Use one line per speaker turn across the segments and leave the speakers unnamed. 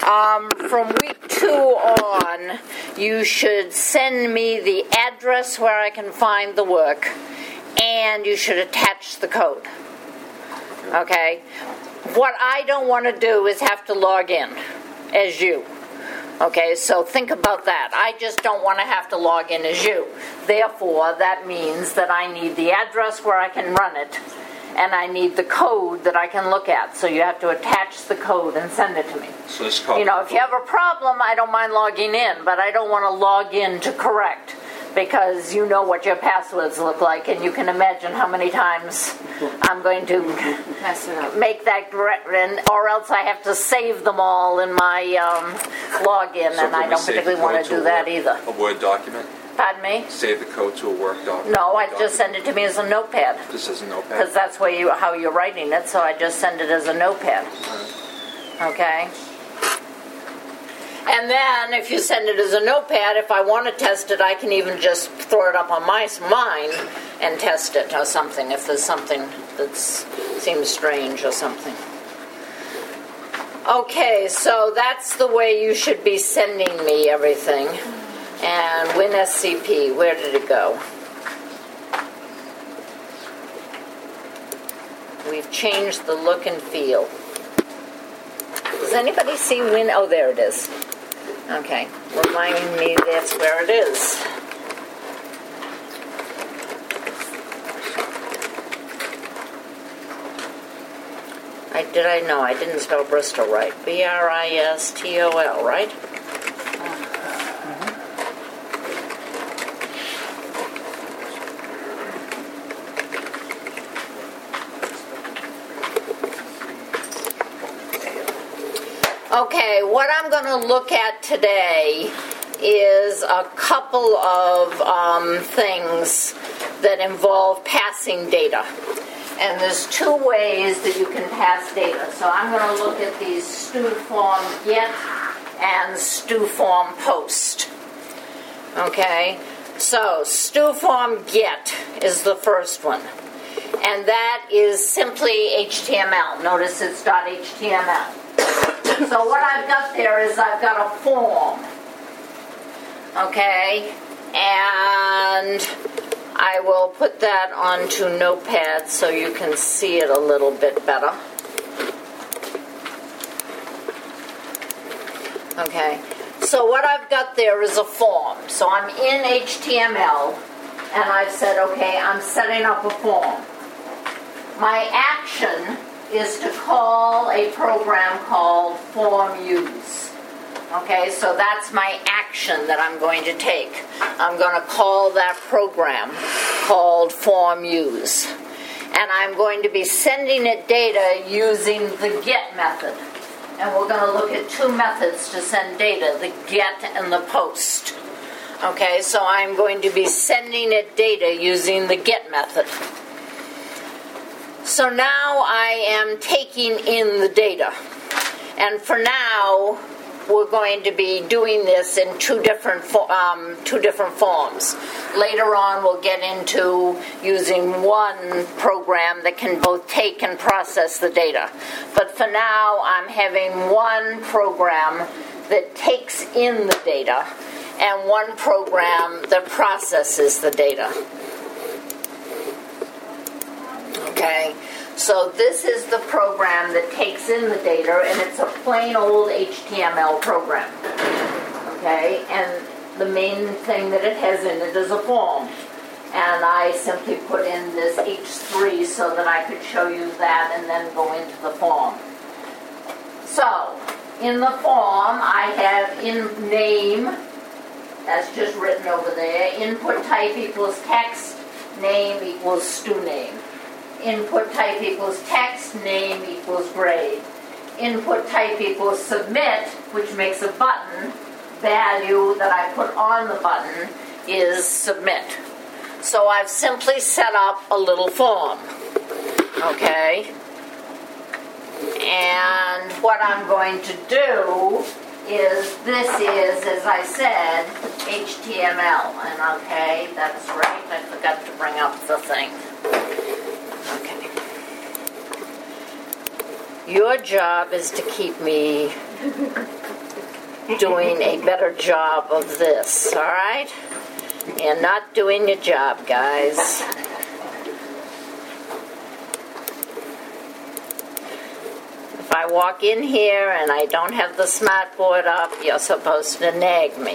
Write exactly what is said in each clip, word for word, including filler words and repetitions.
Um, from week two on, you should send me the address where I can find the work, and you should attach the code. Okay? What I don't want to do is have to log in as you. Okay, so think about that. I just don't want to have to log in as you. Therefore, that means that I need the address where I can run it, and I need the code that I can look at. So you have to attach the code and send it to me.
So it's called,
you know, if you have a problem, I don't mind logging in, but I don't want to log in to correct, because you know what your passwords look like, and you can imagine how many times I'm going to
Mess it up.
make that correct, and, or else I have to save them all in my um, login,
So
and
can
I
we
don't
save
particularly
the
want
code
to
to
do
a
that
Word-
either.
A Word document?
Pardon me?
Save the code to a Word document?
No, I just send it to me as a notepad,
Just as a notepad?
because that's where you, how you're writing it, so I just send it as a notepad. Okay? And then, if you send it as a notepad, if I want to test it, I can even just throw it up on my mine and test it or something, if there's something that seems strange or something. Okay, so that's the way you should be sending me everything. And WinSCP, where did it go? We've changed the look and feel. Does anybody see Win? Oh, there it is. Okay, reminding me that's where it is. I did I know I didn't spell Bristol right. B R I S T O L, right? Okay, what I'm going to look at today is a couple of um, things that involve passing data. And there's two ways that you can pass data. So I'm going to look at these StuForm get and StuForm post. Okay, so StuForm get is the first one. And that is simply H T M L. Notice it's .html. So what I've got there is I've got a form, okay, and I will put that onto Notepad so you can see it a little bit better. Okay, so what I've got there is a form. So I'm in H T M L, and I've said, okay, I'm setting up a form. My action is to call a program called FormUse. Okay, so that's my action that I'm going to take. I'm going to call that program called FormUse. And I'm going to be sending it data using the get method. And we're going to look at two methods to send data, the get and the post. Okay, so I'm going to be sending it data using the get method. So now I am taking in the data. And for now, we're going to be doing this in two different fo- um, two different forms. Later on, we'll get into using one program that can both take and process the data. But for now, I'm having one program that takes in the data and one program that processes the data. Okay, so this is the program that takes in the data, and it's a plain old H T M L program. Okay, and the main thing that it has in it is a form. And I simply put in this H three so that I could show you that and then go into the form. So, in the form, I have in name, that's just written over there, input type equals text, name equals StuName. Input type equals text, name equals grade. Input type equals submit, which makes a button. Value that I put on the button is submit. So I've simply set up a little form. Okay? And what I'm going to do is, this is, as I said, H T M L. And okay, that's right, I forgot to bring up the thing. Okay. Your job is to keep me doing a better job of this, all right? You're not doing your job, guys. If I walk in here and I don't have the smart board up, you're supposed to nag me.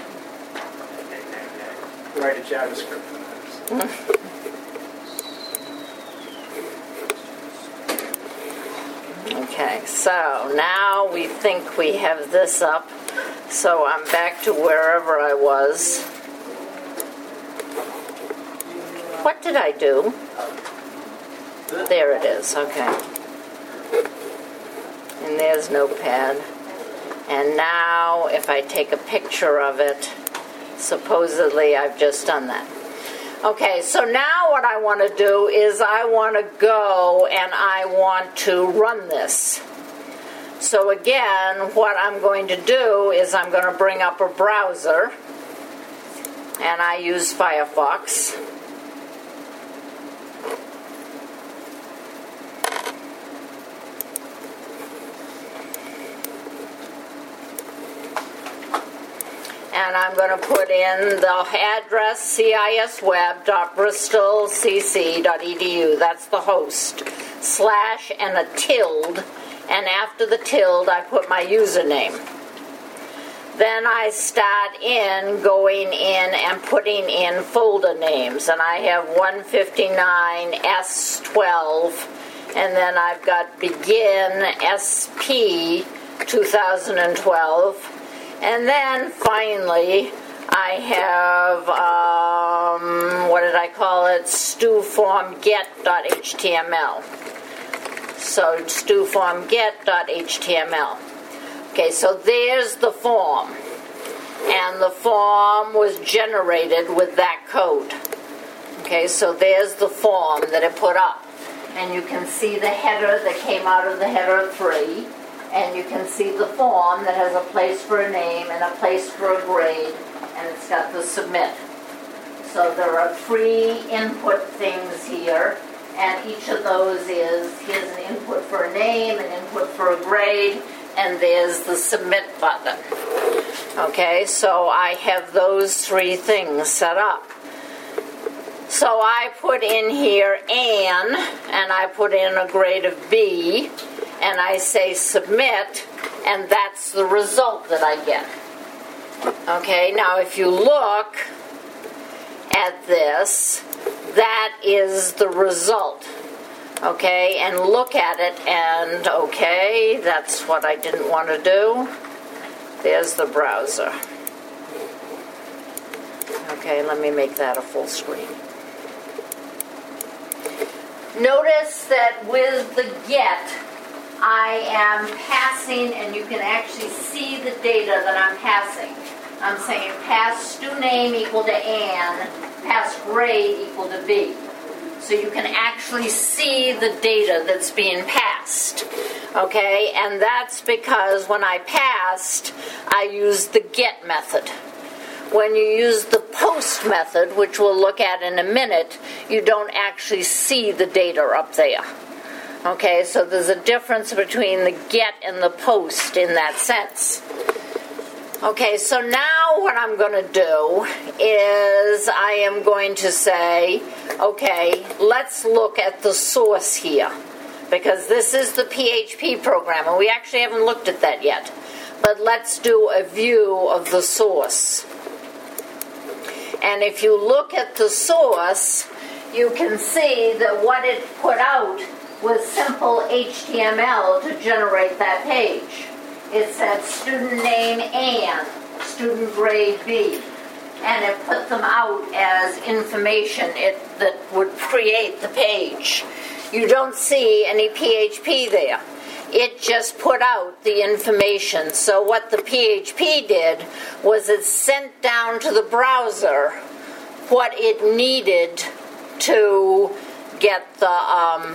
Write a JavaScript for that.
Okay, so now we think we have this up. So I'm back to wherever I was. What did I do? There it is, okay. And there's Notepad. And now if I take a picture of it, supposedly I've just done that. Okay, so now what I want to do is I want to go and I want to run this. So again, what I'm going to do is I'm going to bring up a browser, and I use Firefox. And I'm going to put in the address C I S web dot bristol c c dot e d u. That's the host. Slash and a tilde. And after the tilde, I put my username. Then I start in going in and putting in folder names. And I have one fifty-nine S twelve. And then I've got begin S P two thousand twelve. And then finally, I have, um, what did I call it? stewformget dot h t m l. So stewformget dot h t m l. Okay, so there's the form. And the form was generated with that code. Okay, so there's the form that it put up. And you can see the header that came out of the header three. And you can see the form that has a place for a name and a place for a grade, and it's got the submit. So there are three input things here, and each of those is, here's an input for a name, an input for a grade, and there's the submit button. Okay, so I have those three things set up. So I put in here Ann, and I put in a grade of B, and I say submit, and that's the result that I get. Okay, now if you look at this, that is the result. Okay, and look at it, and okay, that's what I didn't want to do. There's the browser. Okay, let me make that a full screen. Notice that with the get, I am passing, and you can actually see the data that I'm passing. I'm saying pass stu name equal to Ann, pass grade equal to B. So you can actually see the data that's being passed. Okay, and that's because when I passed, I used the get method. When you use the post method, which we'll look at in a minute, you don't actually see the data up there. Okay, so there's a difference between the get and the post in that sense. Okay, so now what I'm going to do is I am going to say, okay, let's look at the source here. Because this is the P H P program, and we actually haven't looked at that yet. But let's do a view of the source. And if you look at the source, you can see that what it put out was simple H T M L to generate that page. It said student name Ann, student grade B, and it put them out as information it, that would create the page. You don't see any P H P there. It just put out the information. So what the P H P did was it sent down to the browser what it needed to get the um,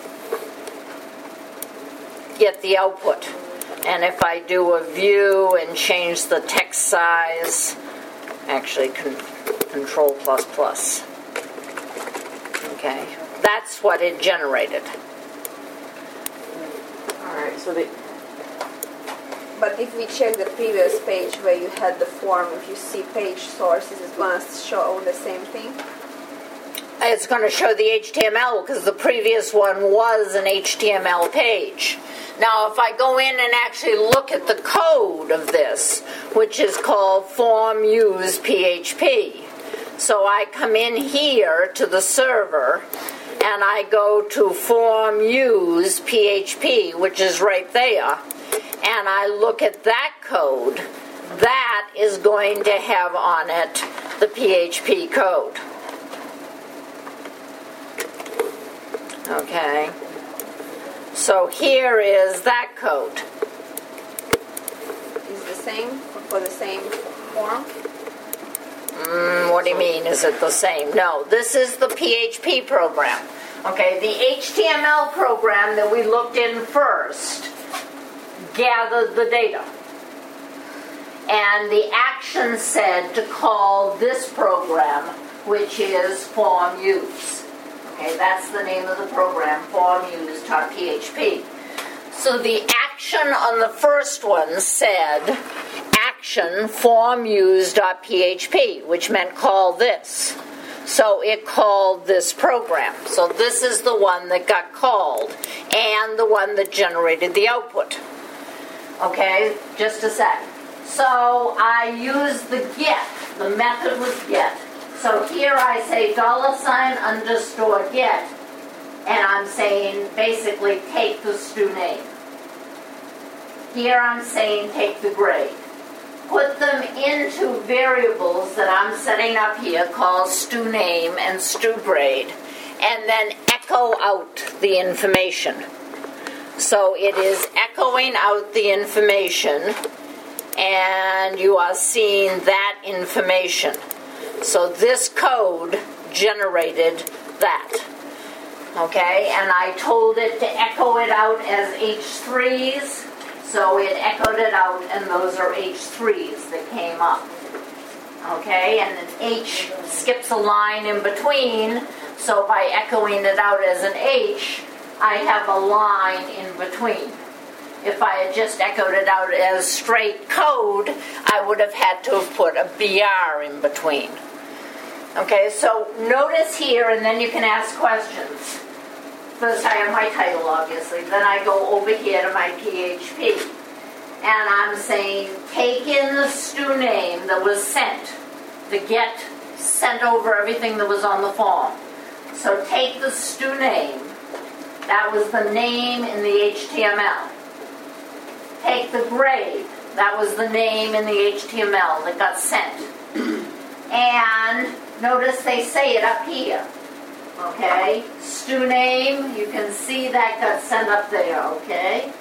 get the output. And if I do a view and change the text size, actually con- control plus plus. Okay, that's what it generated.
So the,
But if we check the previous page where you had the form, if you see page sources, it's going to show the same thing?
It's going to show the H T M L because the previous one was an H T M L page. Now, if I go in and actually look at the code of this, which is called form use P H P, so I come in here to the server and I go to form use P H P, which is right there, and I look at that code, that is going to have on it the P H P code. Okay. So here is that code.
Is the same for the same form?
Mm, what do you mean, is it the same? No, this is the P H P program. Okay, the H T M L program that we looked in first gathered the data. And the action said to call this program, which is form use. Okay, that's the name of the program, form use dot P H P. So the action on the first one said action form use dot P H P, which meant call this. So it called this program. So this is the one that got called and the one that generated the output. Okay, just a sec. So I used the get. The method was get. So here I say dollar sign underscore get, and I'm saying basically take the stu name. Here I'm saying take the grade. Put them into variables that I'm setting up here called stu name and stu grade, and then echo out the information. So it is echoing out the information, and you are seeing that information. So this code generated that. Okay, and I told it to echo it out as H threes, so it echoed it out, and those are H threes that came up. Okay, and an H skips a line in between, so by echoing it out as an H, I have a line in between. If I had just echoed it out as straight code, I would have had to have put a B R in between. Okay, so notice here, and then you can ask questions. First I have my title, obviously. Then I go over here to my P H P. And I'm saying, take in the stu name that was sent. The get sent over everything that was on the form. So take the stu name. That was the name in the H T M L. Take the grade. That was the name in the H T M L that got sent. And notice they say it up here. Okay? Stu name, you can see that got sent up there, okay?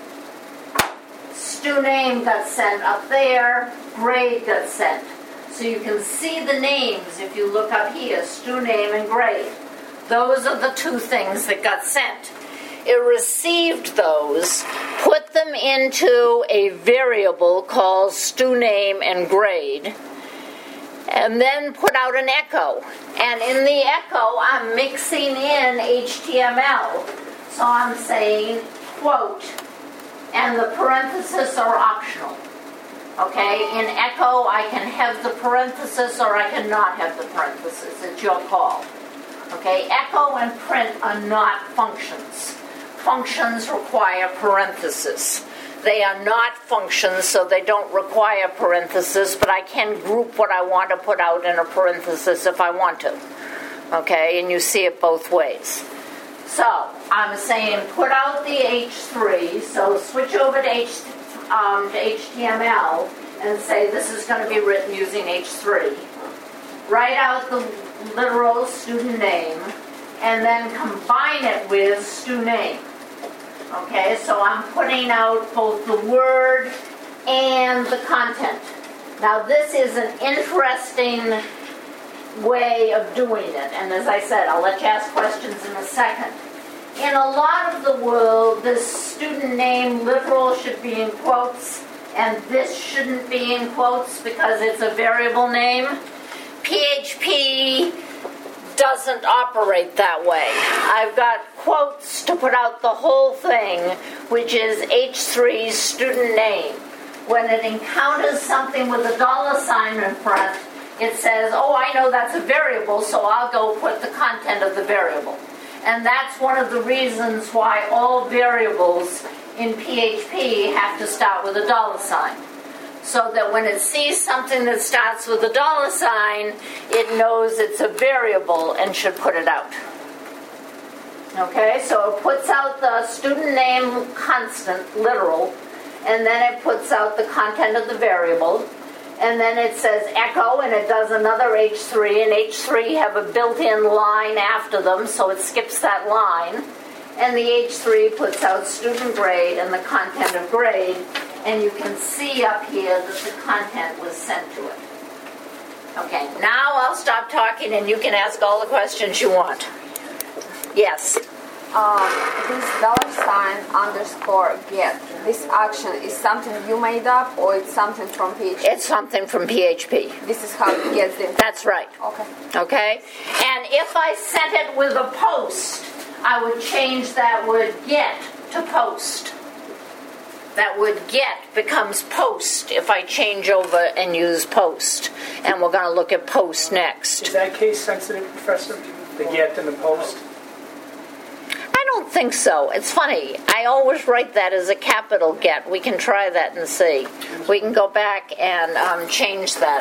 Stu name got sent up there, grade got sent. So you can see the names if you look up here, stu name and grade. Those are the two things that got sent. It received those, put them into a variable called stu name and grade, and then put out an echo. And in the echo, I'm mixing in H T M L. So I'm saying, quote, and the parentheses are optional. Okay, in echo, I can have the parenthesis or I cannot have the parenthesis. It's your call. Okay, echo and print are not functions. Functions require parentheses. They are not functions, so they don't require parentheses, but I can group what I want to put out in a parenthesis if I want to. Okay, and you see it both ways. So, I'm saying put out the H three, so switch over to, H, um, to H T M L and say this is going to be written using H three. Write out the literal student name, and then combine it with stu name. Okay, so I'm putting out both the word and the content. Now this is an interesting way of doing it, and as I said, I'll let you ask questions in a second. In a lot of the world, this student name literal should be in quotes, and this shouldn't be in quotes because it's a variable name. P H P doesn't operate that way. I've got quotes to put out the whole thing, which is H three's student name. When it encounters something with a dollar sign in front, it says, oh, I know that's a variable, so I'll go put the content of the variable. And that's one of the reasons why all variables in P H P have to start with a dollar sign. So that when it sees something that starts with a dollar sign, it knows it's a variable and should put it out. Okay, so it puts out the student name constant, literal, and then it puts out the content of the variable, and then it says echo, and it does another H three, and H three have a built-in line after them, so it skips that line, and the H three puts out student grade and the content of grade, and you can see up here that the content was sent to it. Okay, now I'll stop talking and you can ask all the questions you want. Yes?
Um, this dollar sign underscore get, this action is something you made up or it's something from P H P?
It's something from P H P.
This is how it gets the...
That's right.
Okay.
Okay? And if I sent it with a post, I would change that word get to post. That word get becomes post if I change over and use post. And we're going to look at post next.
Is that case sensitive, Professor? The get and the post?
I don't think so. It's funny. I always write that as a capital get. We can try that and see. We can go back and um, change that.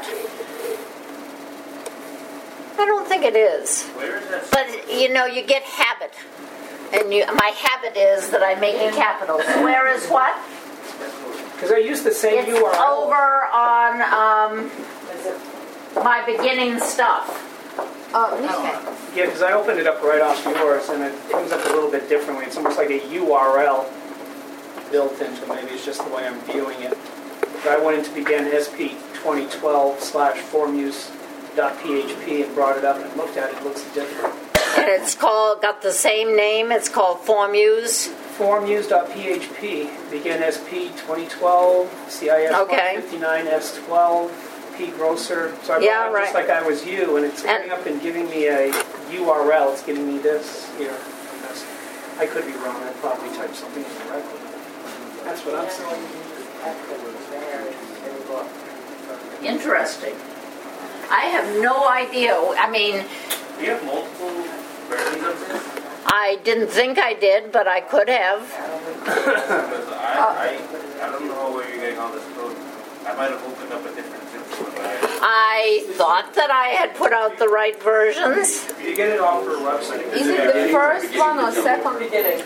I don't think it is.
Where is that?
But, you know, you get habit. And you, my habit is that I make it capitals. Where is what?
Because I use the same
It's
U R L.
over on um, my beginning stuff.
Oh,
Okay.
Yeah, because I opened it up right off yours, and it comes up a little bit differently. It's almost like a U R L built into it. Maybe it's just the way I'm viewing it. But I went into begin S P twenty twelve slash formuse.php and brought it up and looked at it. It looks different.
And it's called, got the same name. It's called Formuse.
Formuse.php, begin S P twenty twelve, C I S
Okay.
one fifty-nine S twelve, P Grosser. So I
Yeah,
brought it just
right.
like I was you, and it's
And-
coming up and giving me a U R L. It's giving me this here. And that's- I could be wrong. I probably typed something incorrectly. That's what I'm saying.
Interesting. I have no idea. I mean,
Do you have multiple versions of this?
I didn't think I did, but I could have.
Because I, I, I don't know where you're getting all this code. I might have opened up a different system. But I,
I thought that I had put out the right versions.
You get it off her website.
is it the first one or second?
Beginning.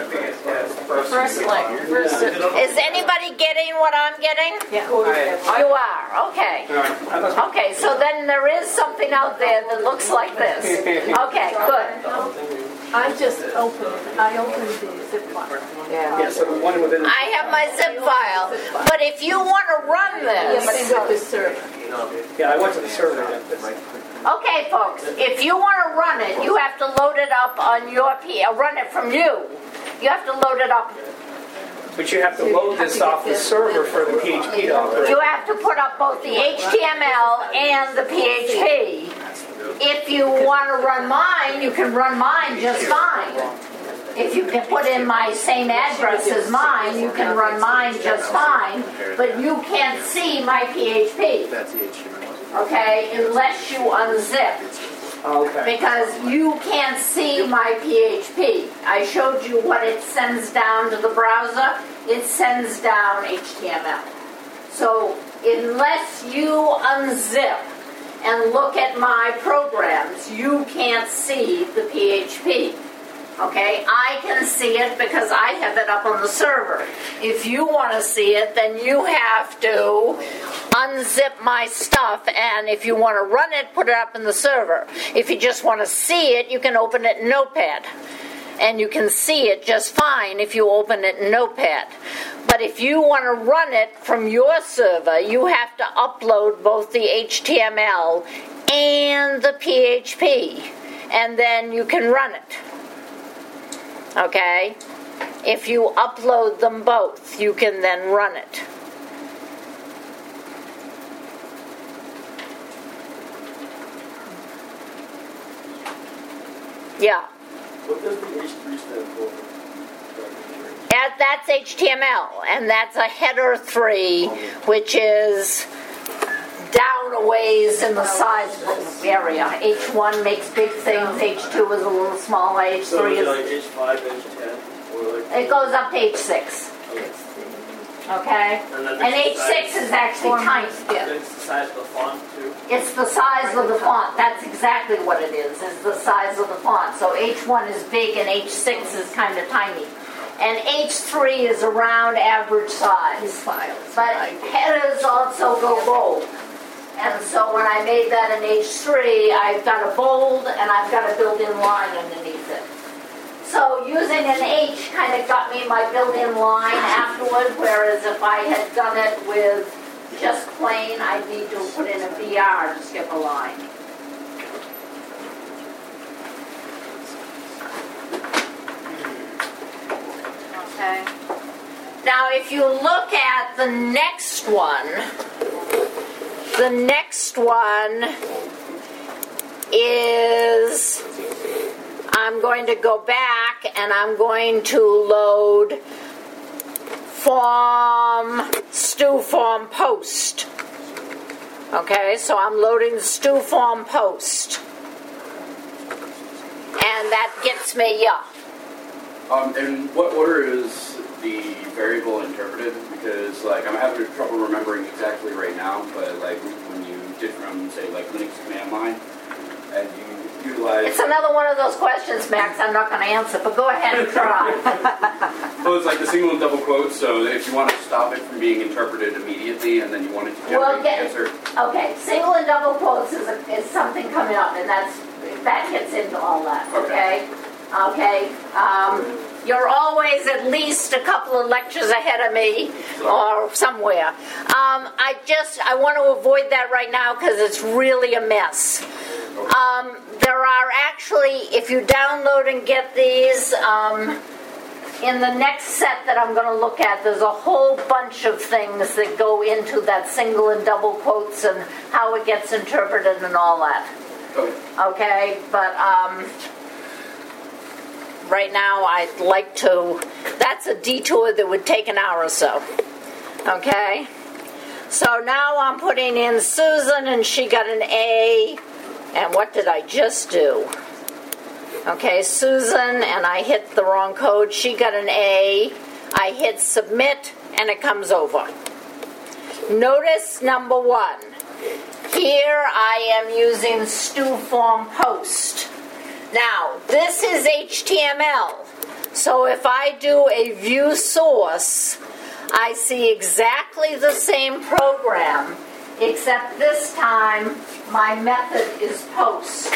First link. Is anybody getting what I'm getting? You are. Okay. Okay, so then there is something out there that looks like this. Okay, good.
I just opened, I opened the zip file.
Yeah, so the one within.
I have my zip file, but if you want to run
Yes,
this,
with the server.
Yeah, I went to the server to get this.
okay, folks, if you want to run it, you have to load it up on your P. Uh, run it from you. You have to load it up.
But you have to load this off the server for the P H P to operate.
You have to put up both the H T M L and the P H P. If you want to run mine, you can run mine just fine. If you can put in my same address as mine, you can run mine just fine, but you can't see my P H P,
That's the H T M L.
okay, unless you unzip,
Okay.
because you can't see my P H P. I showed you what it sends down to the browser. It sends down H T M L. So unless you unzip and look at my programs, you can't see the P H P. Okay, I can see it because I have it up on the server. If you want to see it, then you have to unzip my stuff, and if you want to run it, put it up in the server. If you just want to see it, you can open it in Notepad. And you can see it just fine if you open it in Notepad. But if you want to run it from your server, you have to upload both the H T M L and the P H P, and then you can run it. Okay? If you upload them both, you can then run it. Yeah.
What does the H three stand for?
And that's H T M L, and that's a header three, which is down a ways in the size area. H one makes big things, H two is a little smaller, H
So
three
is it
is...
like H five, H ten? Or like,
It goes up to H six,
okay.
okay?
And then
And
it's
H
the
six
size-
is actually tiny.
It's the size of the font too.
It's the size of the font. That's exactly what it is, is the size of the font. So H one is big and H six is kind of tiny. And H three is around average size. But headers also go bold. And so when I made that in H three, I've got a bold and I've got a built-in line underneath it. So using an H kind of got me my built-in line afterward, whereas if I had done it with just plain, I'd need to put in a V R to skip a line. Okay. Now if you look at the next one, the next one is, I'm going to go back and I'm going to load form, stu form post. Okay, so I'm loading the stu form post. And that gets me, yeah.
Um, in what order is the variable interpreted? Because like I'm having trouble remembering exactly right now, but like when you did from say like Linux command line and you utilize.
It's another one of those questions, Max. I'm not going to answer, but go ahead and try.
Well, it's like the single and double quotes. So if you want to stop it from being interpreted immediately, and then you want it to generate
Well,
the
get,
answer.
okay, single and double quotes is, a, is something coming up, and that's that gets into all that. Okay. Okay, um, you're always at least a couple of lectures ahead of me, or somewhere. Um, I just, I want to avoid that right now because it's really a mess. Um, there are actually, if you download and get these, um, in the next set that I'm going to look at, there's a whole bunch of things that go into that single and double quotes and how it gets interpreted and all that. Okay, but, um... right now, I'd like to, that's a detour that would take an hour or so. Okay? So now I'm putting in Susan, and she got an A. And what did I just do? Okay, Susan, and I hit the wrong code. She got an A. I hit submit, and it comes over. Notice number one. Here I am using stu form post. Now, this is H T M L, so if I do a view source, I see exactly the same program, except this time my method is post.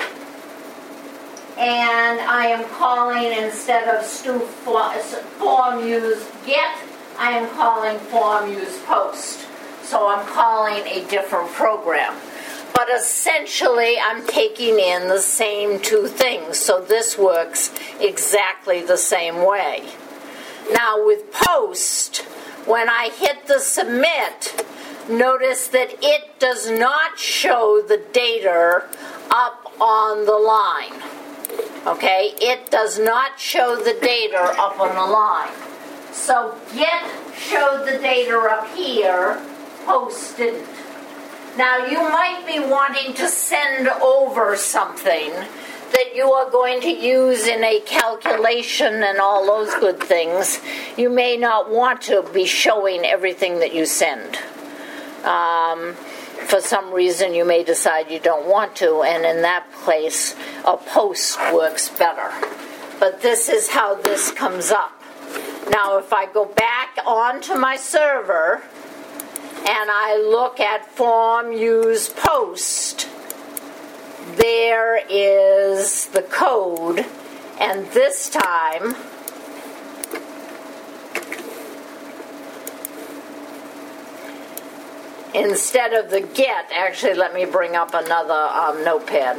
And I am calling, instead of stu form use get, I am calling form use post. So I'm calling a different program. But essentially, I'm taking in the same two things, so this works exactly the same way. Now, with post, when I hit the submit, notice that it does not show the data up on the line. Okay? It does not show the data up on the line. So get showed the data up here, post didn't. Now, you might be wanting to send over something that you are going to use in a calculation and all those good things. You may not want to be showing everything that you send. Um, for some reason, you may decide you don't want to, and in that place, a post works better. But this is how this comes up. Now, if I go back onto my server, and I look at form use post, there is the code, and this time instead of the get, actually let me bring up another um, notepad.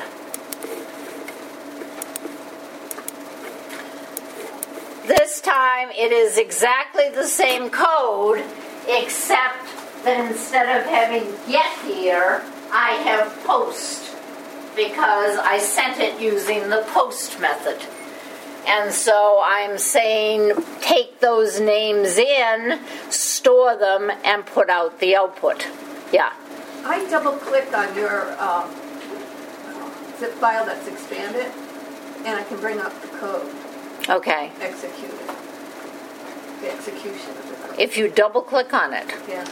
This time it is exactly the same code, except that instead of having get here, I have post, because I sent it using the post method. And so I'm saying take those names in, store them, and put out the output. Yeah.
I double click on your um, zip file that's expanded, and I can bring up the code,
Okay.
execute it. The execution of the code.
If you double click on it.
Yeah.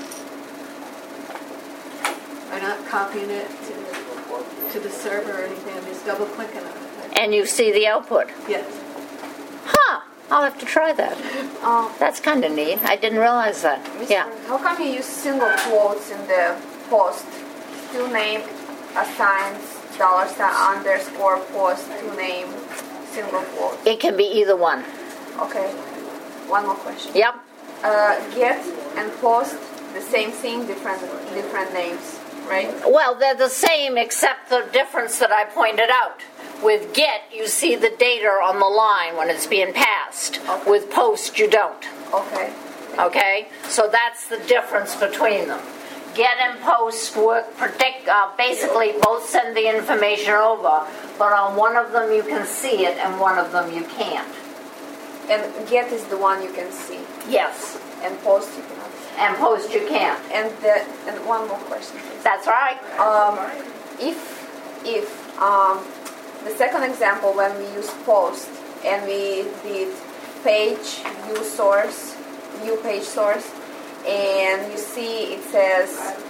I'm not copying it to the, to the server or anything, I'm just double clicking on it.
And you see the output.
Yes.
Huh. I'll have to try that.
Um,
That's kind of neat. I didn't realize that.
Mister
Yeah.
How come you use single quotes in the post? To name, assigns, dollar sign, underscore, post, to name, single quote.
It can be either one.
Okay. One more question.
Yep.
Uh, get and post, the same thing, different different names, right?
Well, they're the same except the difference that I pointed out. With get, you see the data on the line when it's being passed.
Okay.
With post, you don't.
Okay.
Okay? So that's the difference between them. Get and post work predict, uh, basically both send the information over, but on one of them you can see it and one of them you can't.
And get is the one you can see,
Yes.
and post you cannot see.
And post you can't.
And the, and one more question, please.
That's right.
Um, if if um, the second example, when we use post and we did page view source, view page source, and you see it says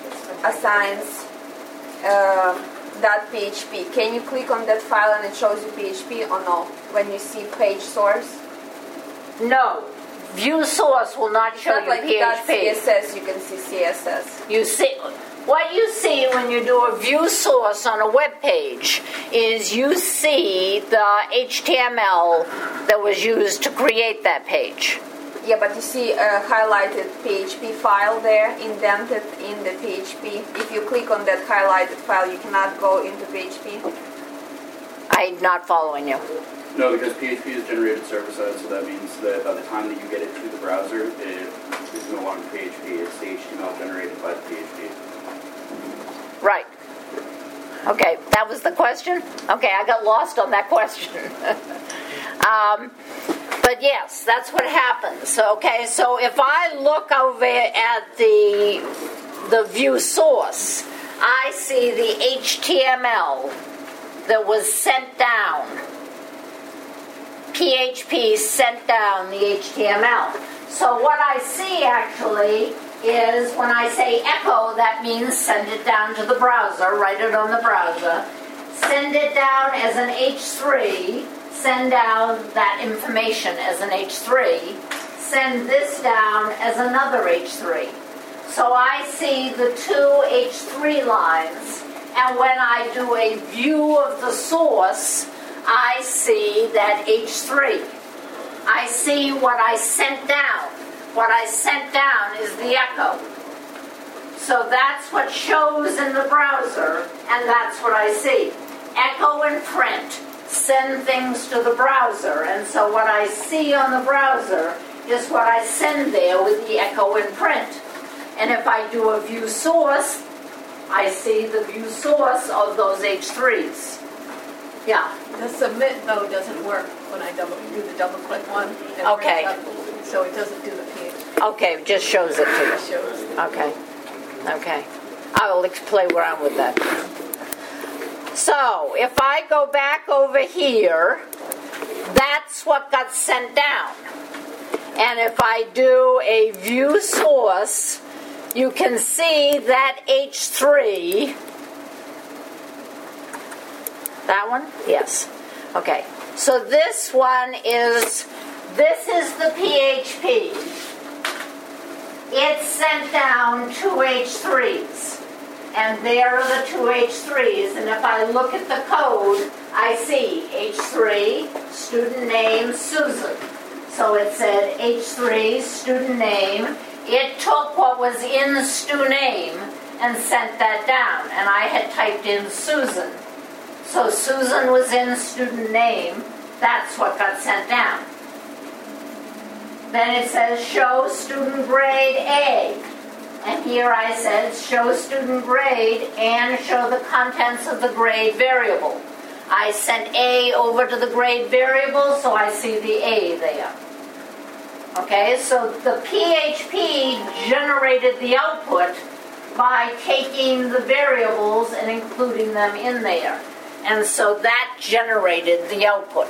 assigns uh, .php. Can you click on that file and it shows you P H P or no? When you see page source,
No. View source will not
it's
show
not
you
like
P H P.
C S S. You can see C S S.
You see, what you see when you do a view source on a web page is you see the H T M L that was used to create that page.
Yeah, but you see a highlighted P H P file there, indented in the P H P. If you click on that highlighted file, you cannot go into P H P.
I'm not following you.
No, because P H P is generated server-side, so that means that by the time that you get it to the browser, it is no longer P H P. It's the H T M L generated by the P H P.
Right. Okay, that was the question? Okay, I got lost on that question. um, but yes, that's what happens. Okay, so if I look over at the, the view source, I see the H T M L that was sent down. P H P sent down the H T M L. So what I see actually is when I say echo, that means send it down to the browser, write it on the browser, send it down as an H three, send down that information as an H three, send this down as another H three. So I see the two H three lines, and when I do a view of the source, I see that H three. I see what I sent down. What I sent down is the echo. So that's what shows in the browser, and that's what I see. Echo and print send things to the browser, and so what I see on the browser is what I send there with the echo and print. And if I do a view source, I see the view source of those H threes. Yeah.
The submit, though, doesn't work when I double do the double click one. It
Okay.
brings up- So it doesn't do the P H P.
Okay, it just shows it to you.
It shows.
Okay. Okay. I will ex- play around with that. So, if I go back over here, that's what got sent down. And if I do a view source, you can see that H three. That one? Yes. Okay. So this one is, this is the P H P. It's sent down two H threes. And there are the two H threes. And if I look at the code, I see H three, student name, Susan. So it said H three, student name. It took what was in the stu name and sent that down. And I had typed in Susan. So Susan was in student name. That's what got sent down. Then it says show student grade A. And here I said show student grade and show the contents of the grade variable. I sent A over to the grade variable, so I see the A there. Okay, so the P H P generated the output by taking the variables and including them in there. And so that generated the output.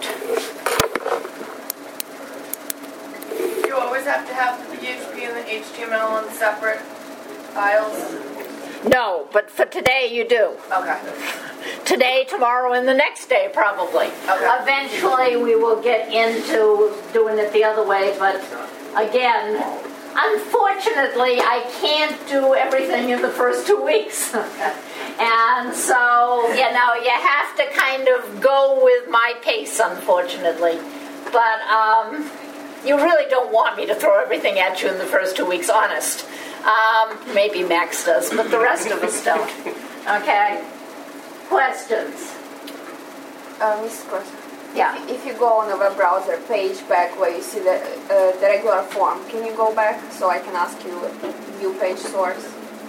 You always have to have the P H P and the H T M L on separate files?
No, but for today you do.
Okay.
Today, tomorrow, and the next day probably.
Okay.
Eventually we will get into doing it the other way, but again, unfortunately I can't do everything in the first two weeks. And so, you know, you have to kind of go with my pace, unfortunately. But um, you really don't want me to throw everything at you in the first two weeks, honest. Um, maybe Max does, but the rest of us don't. Okay? Questions?
Uh, Miss Cross,
Yeah.
if you go on a web browser page back where you see the, uh, the regular form, can you go back so I can ask you view page source?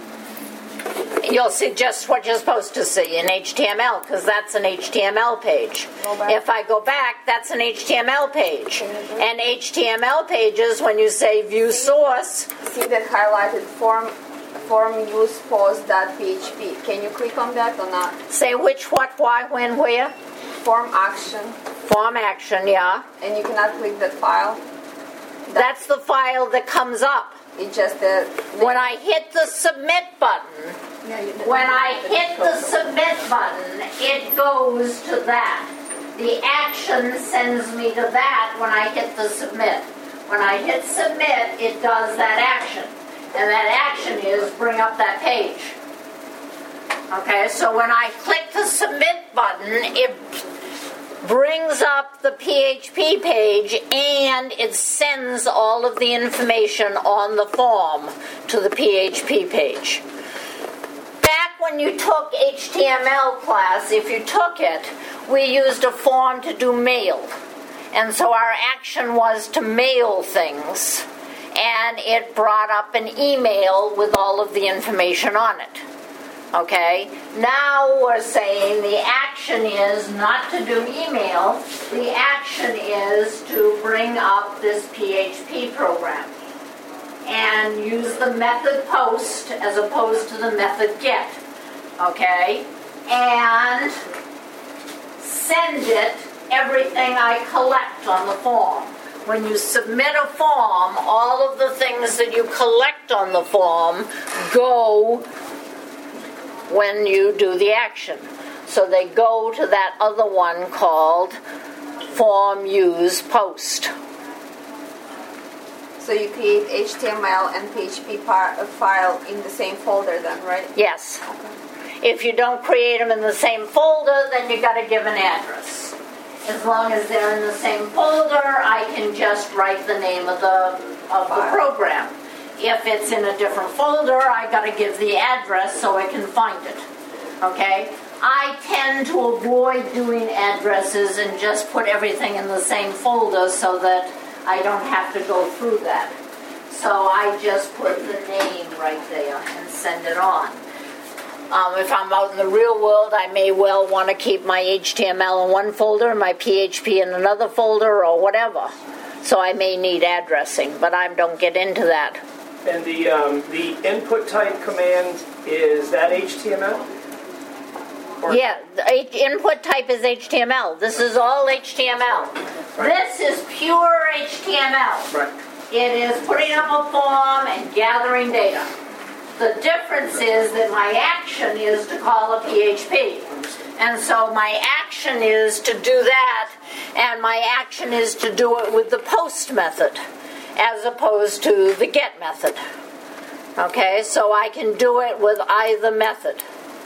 You'll see just what you're supposed to see in H T M L, because that's an H T M L page.
Go back.
If I go back, that's an H T M L page.
Can you do it?
And H T M L pages, when you say view source,
See that highlighted form form use post.php. Can you click on that or not?
say which, what, why, when, where.
Form action,
Form action, yeah.
and you cannot click that file.
That's the file that comes up.
It's just the
When I hit the submit button,
Yeah, you did.
when I hit the submit button, it goes to that. The action sends me to that when I hit the submit. When I hit submit, it does that action. And that action is bring up that page. Okay, so when I click the submit button, it brings up the P H P page and it sends all of the information on the form to the P H P page. Back when you took H T M L class, if you took it, we used a form to do mail. And so our action was to mail things. And it brought up an email with all of the information on it. Okay? Now we're saying the action is not to do email. The action is to bring up this P H P program. And use the method post as opposed to the method get. Okay? And send it everything I collect on the form. When you submit a form, all of the things that you collect on the form go when you do the action. So they go to that other one called form use post.
So you create H T M L and P H P par- uh, file in the same folder then, right?
Yes. If you don't create them in the same folder, then you got to give an address. As long as they're in the same folder, I can just write the name of the of the program. If it's in a different folder, I got to give the address so I can find it. Okay? I tend to avoid doing addresses and just put everything in the same folder so that I don't have to go through that. So I just put the name right there and send it on. Um, if I'm out in the real world, I may well want to keep my H T M L in one folder and my P H P in another folder or whatever. So I may need addressing, but I don't get into that.
And the um, the input type command, is that H T M L? Or-
Yeah, the H- input type is H T M L. This is all H T M L. This is pure H T M L.
Right.
It is putting up a form and gathering data. The difference is that my action is to call a P H P. And so my action is to do that, and my action is to do it with the post method, as opposed to the get method. Okay, so I can do it with either method.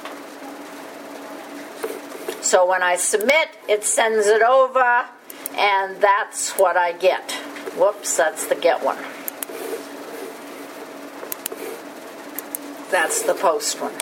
So when I submit, it sends it over, and that's what I get. Whoops, that's the get one. That's the post one.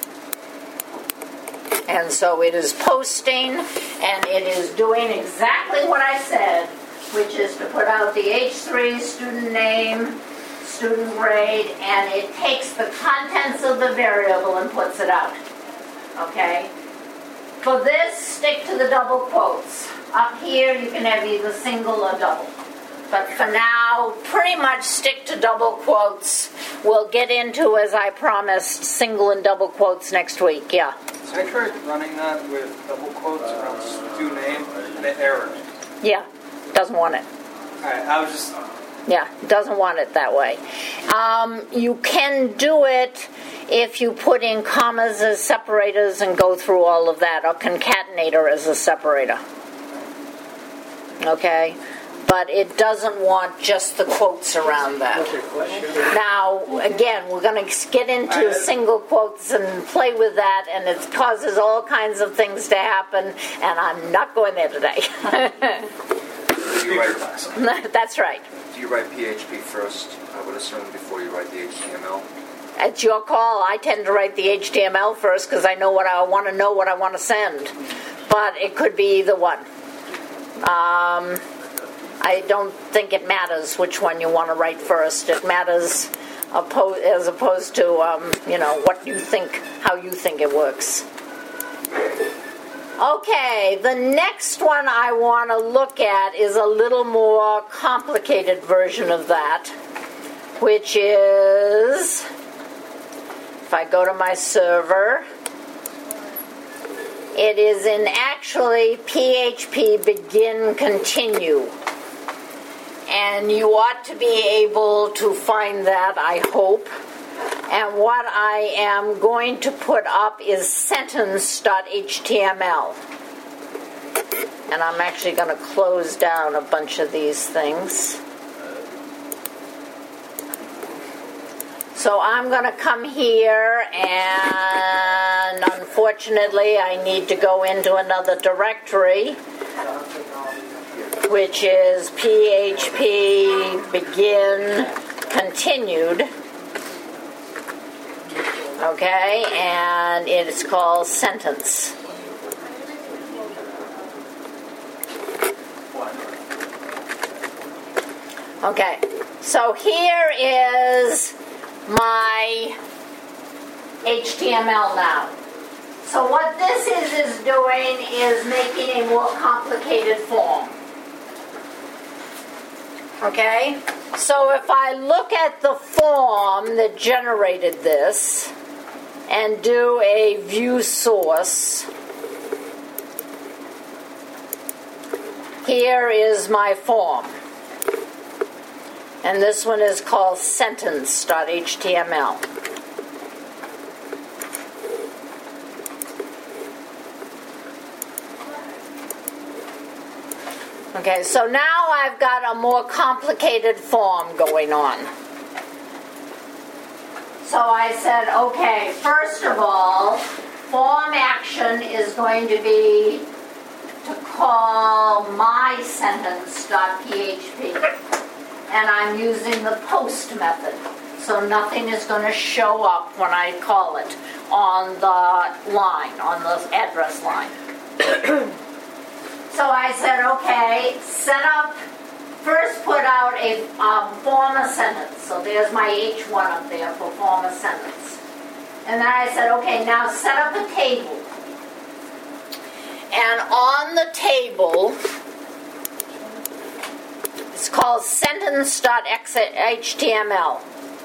And so it is posting, and it is doing exactly what I said, which is to put out the H three student name, student grade, and it takes the contents of the variable and puts it out. Okay? For this, stick to the double quotes. Up here, you can have either single or double. But for now, pretty much stick to double quotes. We'll get into, as I promised, single and double quotes next week. Yeah.
So I tried running that with double quotes around student name, and it errored.
Yeah, doesn't want it.
Alright, I was just...
Yeah, doesn't want it that way. Um, you can do it if you put in commas as separators and go through all of that, or concatenator as a separator. Okay? But it doesn't want just the quotes around that. Now, again, we're going to get into single quotes and play with that, and it causes all kinds of things to happen, and I'm not going there today.
Do you write,
That's right.
do you write P H P first, I would assume, before you write the H T M L?
It's your call. I tend to write the H T M L first because I know what I want to know, what I want to send. But it could be either one. Um, I don't think it matters which one you want to write first. It matters oppo- as opposed to, um, you know, what you think, how you think it works. Okay, the next one I want to look at is a little more complicated version of that, which is, if I go to my server, it is in actually P H P begin continue. And you ought to be able to find that, I hope. And what I am going to put up is sentence dot H T M L. And I'm actually going to close down a bunch of these things. So I'm going to come here, and unfortunately I need to go into another directory, which is P H P begin continued. Okay, and it's called sentence. Okay, so here is my H T M L now. So what this is is doing is making a more complicated form. Okay, so if I look at the form that generated this and do a view source, here is my form. And this one is called sentence dot H T M L. Okay, so now I've got a more complicated form going on. So I said, okay, first of all, form action is going to be to call my sentence dot P H P. And I'm using the post method. So nothing is going to show up when I call it on the line, on the address line. So I said, okay, set up, first put out a um, form a sentence. So there's my H one up there for form a sentence. And then I said, okay, now set up a table. And on the table, it's called sentence dot H T M L.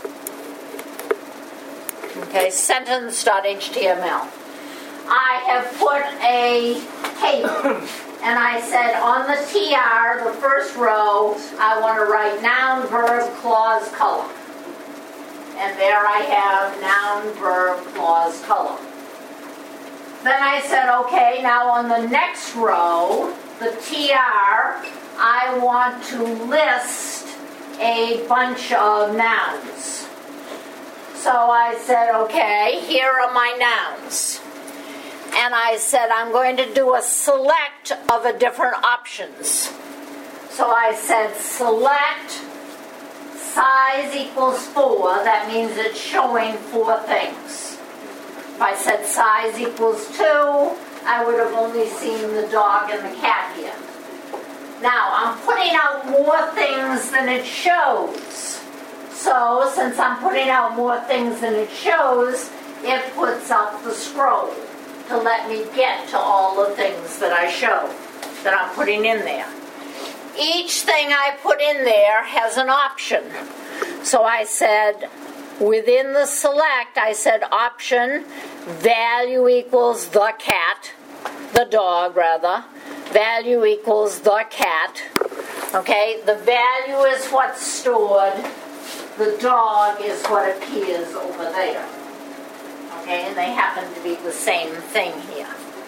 Okay, sentence dot H T M L. I have put a table, and I said on the T R, the first row, I want to write noun, verb, clause, color. And there I have noun, verb, clause, color. Then I said, okay, now on the next row, the T R, I want to list a bunch of nouns. So I said, okay, here are my nouns. And I said, I'm going to do a select of a different options. So I said, select size equals four. That means it's showing four things. If I said size equals two, I would have only seen the dog and the cat here. Now, I'm putting out more things than it shows. So, since I'm putting out more things than it shows, it puts up the scroll. to let me get to all the things that I show, that I'm putting in there. Each thing I put in there has an option. So I said, within the select, I said option, value equals the cat, the dog rather, value equals the cat. Okay, the value is what's stored, the dog is what appears over there. Okay, and they happen to be the same thing here.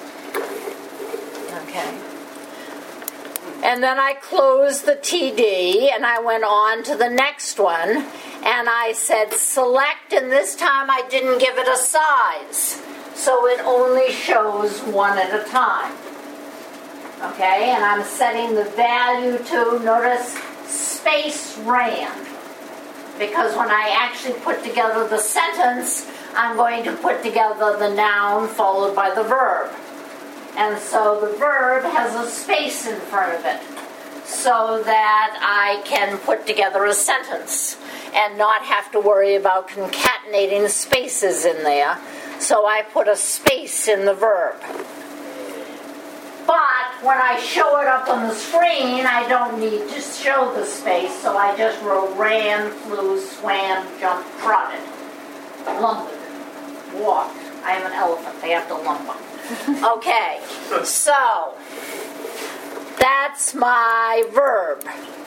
Okay. And then I closed the T D and I went on to the next one and I said select, and this time I didn't give it a size. So it only shows one at a time. Okay, and I'm setting the value to, notice, space rand. Because when I actually put together the sentence, I'm going to put together the noun followed by the verb. And so the verb has a space in front of it so that I can put together a sentence and not have to worry about concatenating spaces in there. So I put a space in the verb. But when I show it up on the screen, I don't need to show the space, so I just wrote ran, flew, swam, jumped, trotted, lumbered, walked. I am an elephant. They have to lumber. Okay, so that's my verb.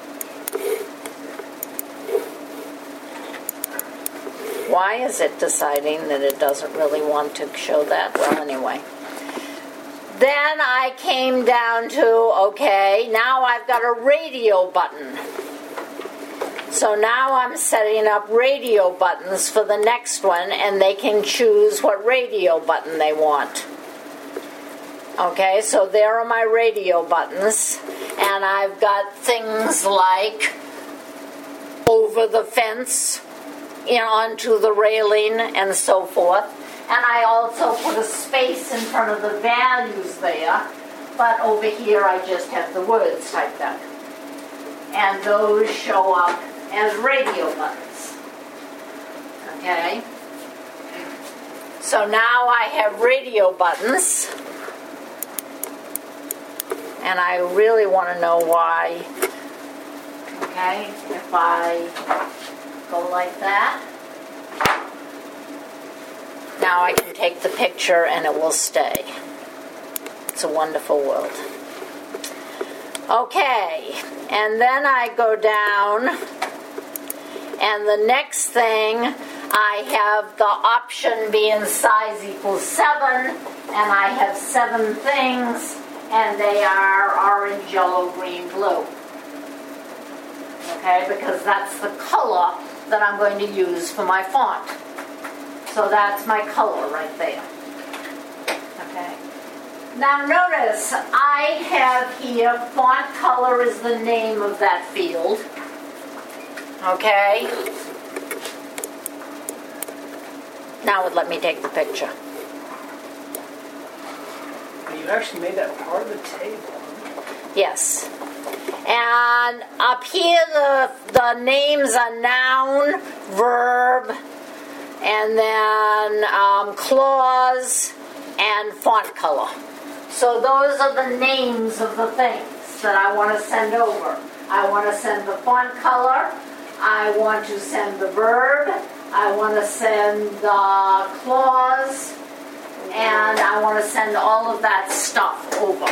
Why is it deciding that it doesn't really want to show that? Well, anyway. Then I came down to, okay, now I've got a radio button. So now I'm setting up radio buttons for the next one, and they can choose what radio button they want. Okay, so there are my radio buttons, and I've got things like over the fence, you know, onto the railing, and so forth. And I also put a space in front of the values there, but over here I just have the words typed up. And those show up as radio buttons. Okay? So now I have radio buttons. And I really want to know why. Okay? If I go like that. Now I can take the picture and it will stay. It's a wonderful world. Okay, and then I go down, and the next thing I have the option being size equals seven, and I have seven things, and they are orange, yellow, green, blue. Okay, because that's the color that I'm going to use for my font. So that's my color right there. Okay. Now notice, I have here, font color is the name of that field. Okay. Now let me take the picture.
You actually made that part of the table.
Yes. And up here the, the names are noun, verb, and then um, clause, and font color. So those are the names of the things that I want to send over. I want to send the font color, I want to send the verb, I want to send the clause, and I want to send all of that stuff over.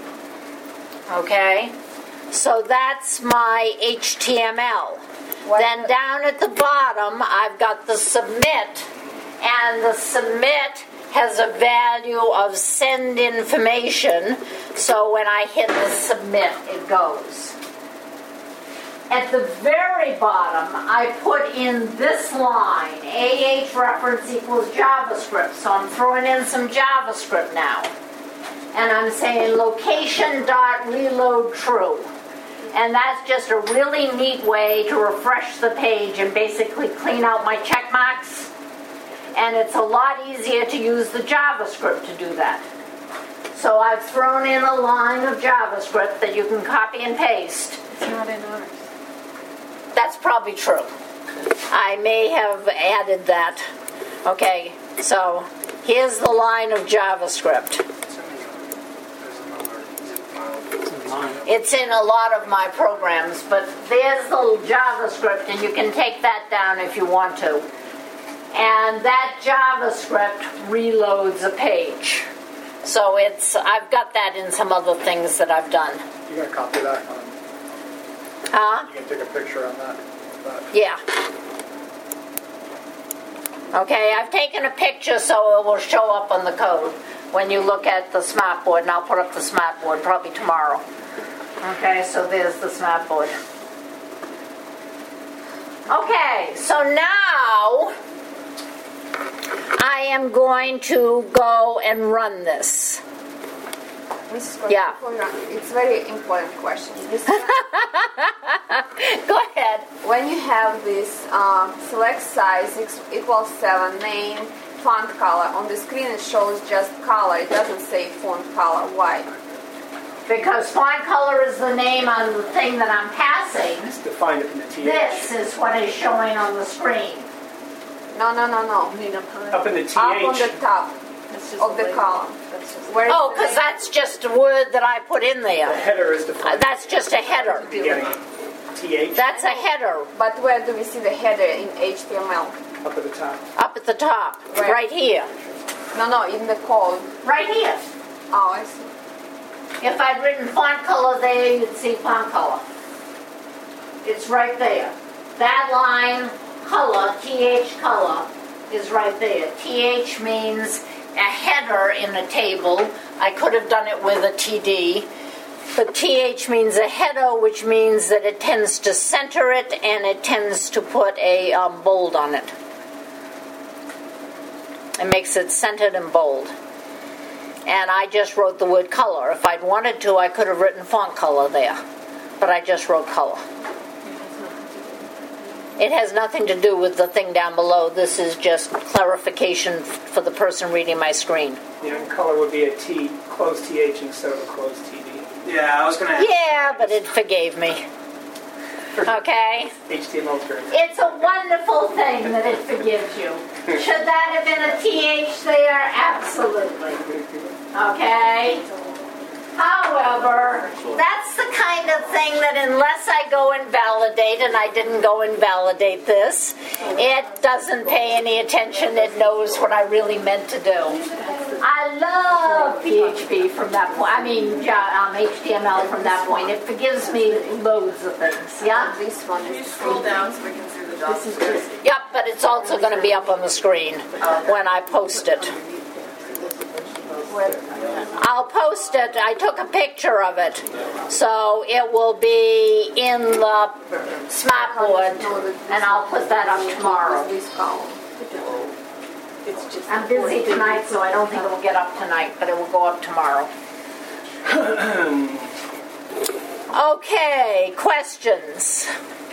Okay? So that's my H T M L. Then down at the bottom, I've got the submit, and the submit has a value of send information, so when I hit the submit, it goes. At the very bottom, I put in this line, A H reference equals JavaScript, so I'm throwing in some JavaScript now. And I'm saying location dot reload true. And that's just a really neat way to refresh the page and basically clean out my check marks. And it's a lot easier to use the JavaScript to do that. So I've thrown in a line of JavaScript that you can copy and paste.
It's not in ours.
That's probably true. I may have added that. Okay, so Here's the line of JavaScript.
It's in the, there's another zip file.
It's in a lot of my programs, but there's the JavaScript, and you can take that down if you want to. And that JavaScript reloads a page. So it's, I've got that in some other things that I've done.
You got a copy of that? Um,
Huh?
You can take a picture on that. that.
Yeah. Okay, I've taken a picture so it will show up on the code when you look at the smart board, and I'll put up the smart board probably tomorrow. Okay, so there's the smart board. Okay, so now I am going to go and run this.
Missus Crosby,
Yeah.
before you run, it's a very important question. This
Go ahead.
when you have this um, select size ex- equals seven, name, font color, on the screen it shows just color. It doesn't say font color. Why?
Because font color is the name on the thing that I'm passing.
It's defined up in the T H.
This is what is showing on the screen.
No, no, no, no.
I mean, up high.
Up in the T H.
Up on the top
That's just
of the
label.
column.
That's just
Where is
Oh,
the
because
name?
that's just a word that I put in
The
there.
header is
Uh,
defined.
That's just a header.
Beginning. T H.
That's a header
But where do we see the header in H T M L?
Up at the top.
up at the top,
Where?
right here.
No, no, in the code.
Right here.
Oh, I see.
If I'd written font color there, you'd see font color. It's right there. That line, color, T H color, is right there. T H means a header in a table. I could have done it with a T D. But T H means a header, which means that it tends to center it and it tends to put a um, bold on it. It makes it centered and bold. And I just wrote the word color. If I'd wanted to, I could have written font color there. But I just wrote color. It has nothing to do with the thing down below. This is just clarification f- for the person reading my screen.
Yeah, and color would be a T, closed T H instead of a closed T D.
Yeah, I was gonna ask.
Yeah, but it forgave me. Okay?
H T M L is very
It's a wonderful thing that it forgives you. Should that have been a T H there? Absolutely. Okay? However, that's the kind of thing that unless I go and validate, and I didn't go and validate this, it doesn't pay any attention. It knows what I really meant to do. I love P H P from that point. I mean, um, H T M L from that point. It forgives me loads of things. Yeah?
This one
Can you
is
scroll down so we can see the job description?
Yep, but it's also going to be up on the screen when I post it. I'll post it. I took a picture of it. So it will be in the smart board, and I'll put that up tomorrow.
This column.
It's just
I'm busy tonight, so I don't think it will get up tonight, but it will go up tomorrow. Okay, questions?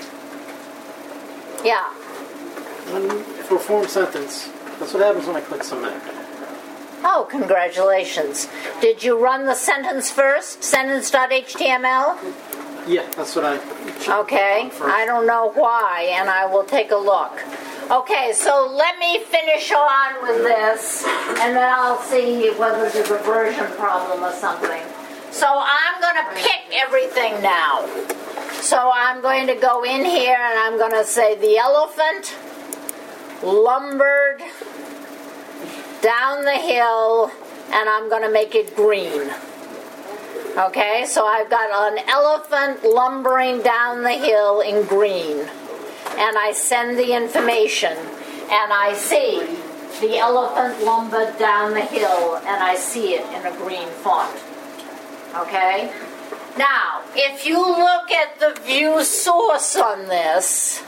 Yeah.
For form sentence, that's what happens when I click submit.
Oh, congratulations. Did you run the sentence first? Sentence dot H T M L?
Yeah, that's what I.
Okay, I don't know why, and I will take a look. Okay, so let me finish on with this, and then I'll see whether there's a version problem or something. So I'm going to pick everything now. So I'm going to go in here, and I'm going to say the elephant lumbered down the hill, and I'm going to make it green. Okay, so I've got an elephant lumbering down the hill in green. And I send the information, and I see the elephant lumbered down the hill, and I see it in a green font. Okay? Now, if you look at the view source on this,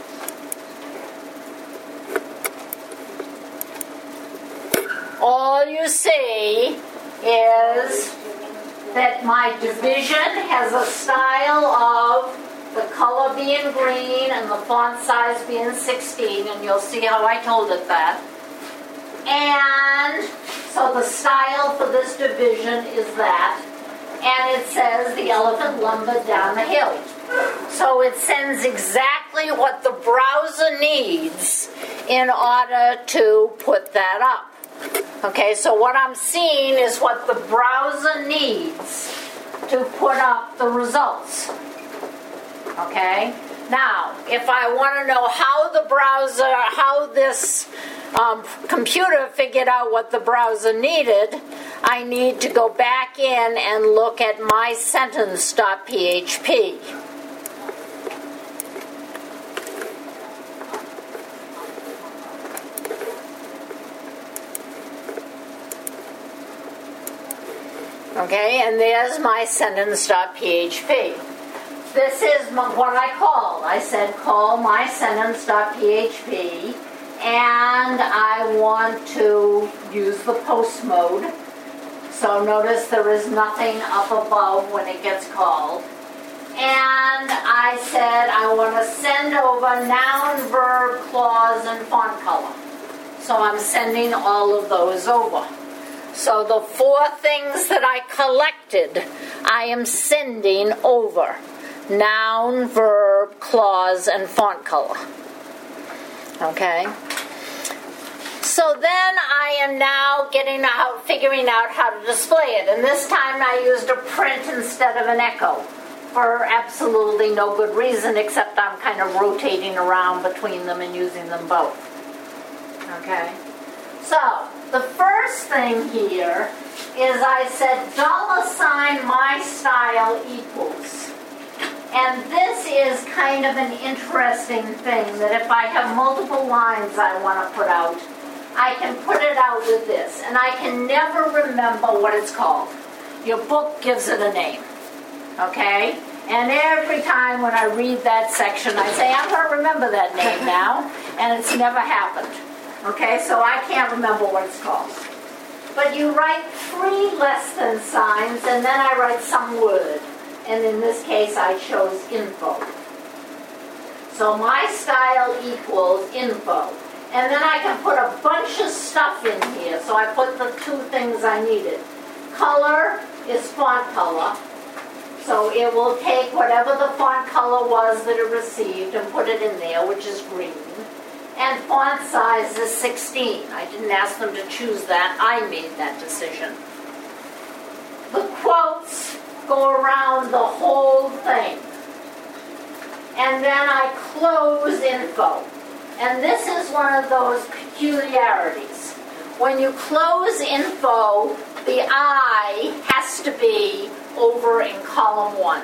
all you see is that my division has a style of the color being green and the font size being sixteen, and you'll see how I told it that. And so the style for this division is that, and it says the elephant lumbered down the hill. So it sends exactly what the browser needs in order to put that up. Okay, so what I'm seeing is what the browser needs to put up the results. Okay? Now, if I want to know how the browser, how this um, computer figured out what the browser needed, I need to go back in and look at my sentence dot P H P. Okay, and there's my sentence dot P H P. This is my, what I called. I said call my sentence dot P H P, and I want to use the post mode. So notice there is nothing up above when it gets called. And I said I want to send over noun, verb, clause, and font color. So I'm sending all of those over. So the four things that I collected, I am sending over. Noun, verb, clause, and font color. Okay? So then I am now getting out, figuring out how to display it. And this time I used a print instead of an echo for absolutely no good reason, except I'm kind of rotating around between them and using them both. Okay? So, the first thing here is I said dollar sign my style equals. And this is kind of an interesting thing, that if I have multiple lines I want to put out, I can put it out with this. And I can never remember what it's called. Your book gives it a name. Okay? And every time when I read that section, I say, I'm going to remember that name now. And it's never happened. Okay? So I can't remember what it's called. But you write three less than signs, and then I write some word. And in this case, I chose info. So my style equals info. And then I can put a bunch of stuff in here. So I put the two things I needed. Color is font color. So it will take whatever the font color was that it received and put it in there, which is green. And font size is sixteen. I didn't ask them to choose that. I made that decision. The quotes go around the whole thing. And then I close info. And this is one of those peculiarities. When you close info, the I has to be over in column one.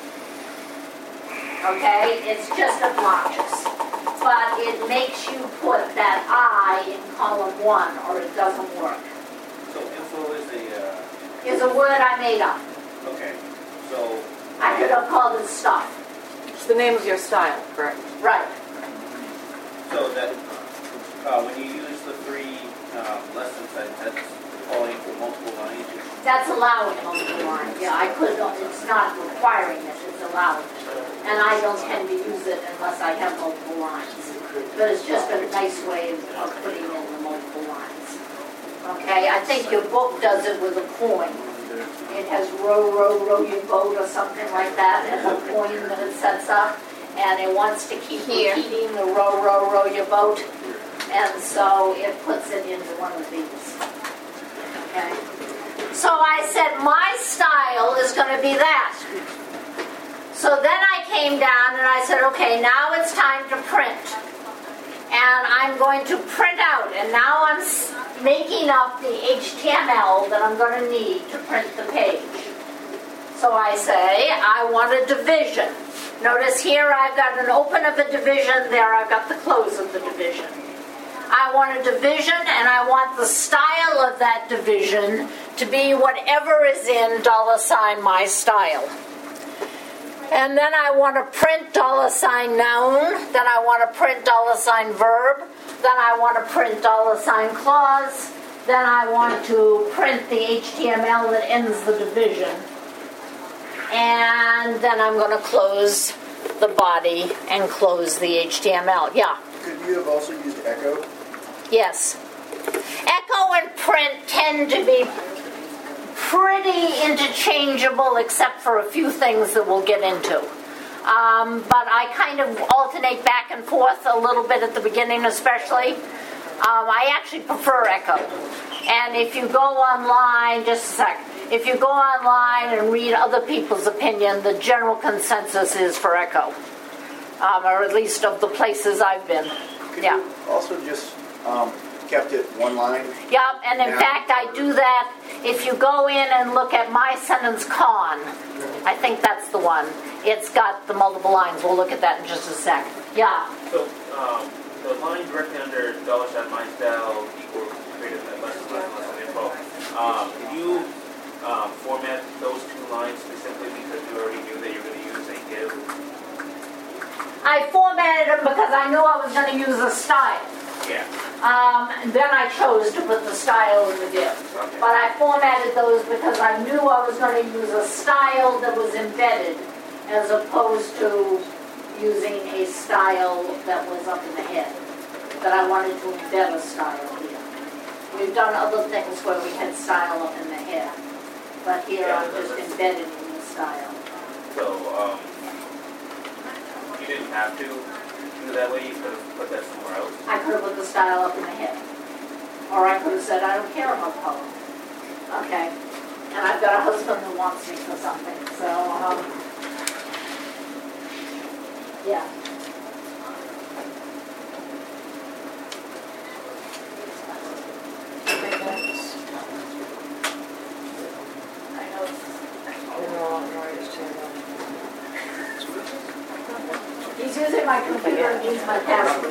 Okay? It's just obnoxious. But it makes you put that I in column one, or it doesn't work.
So info is a... Uh...
Is a word I made up.
Okay, so...
I could have called it stuff.
It's the name of your style, correct?
Right.
So that, uh, when you use the three uh, less than signs, that's calling for multiple lines?
That's allowing multiple lines. Yeah, I could, it's not requiring it, it's allowing it. And I don't tend to use it unless I have multiple lines. But it's just a nice way of putting in the multiple lines. Okay, I think your book does it with a coin. It has row, row, row your boat or something like that, and the coin that it sets up. And it wants to keep
Here.
repeating the row, row, row your boat. And so it puts it into one of these. Okay. So I said my style is going to be that. So then I came down and I said, okay, now it's time to print. And I'm going to print out. And now I'm making up the H T M L that I'm going to need to print the page. So I say, I want a division. Notice here I've got an open of a division, there I've got the close of the division. I want a division, and I want the style of that division to be whatever is in dollar sign my style. And then I want to print dollar sign noun, then I want to print dollar sign verb, then I want to print dollar sign clause, then I want to print the H T M L that ends the division. And then I'm going to close the body and close the H T M L. Yeah?
Could you have also used echo?
Yes. Echo and print tend to be pretty interchangeable except for a few things that we'll get into. Um, but I kind of alternate back and forth a little bit at the beginning especially. Um, I actually prefer Echo. And if you go online, just a sec, if you go online and read other people's opinion, the general consensus is for Echo. Um, or at least of the places I've been.
Could
Yeah.
you also just um, kept it one line?
Yeah, and in
Yeah.
fact, I do that. If you go in and look at My Sentence Con, I think that's the one. It's got the multiple lines. We'll look at that in just a sec. Yeah.
So, um, the line directly under dollar sign my style equals creative and less and less and less info. Um, can you um, format those two lines specifically because you already knew that you were going to use a div?
I formatted them because I knew I was going to use a style.
Yeah.
Um, and then I chose to put the style in the div.
Okay.
But I formatted those because I knew I was going to use a style that was embedded as opposed to using a style that was up in the head. That I wanted to embed a style here. We've done other things where we had style up in the head. But here
Yeah,
I'm just
that's-
embedded in the style.
So, um, you didn't have to do that way. You could have put that somewhere else.
I could have put the style up in the head. Or I could have said, I don't care about color. Okay. And I've got a husband who wants me for something. So, um, yeah. I know. He's using my computer and using my password.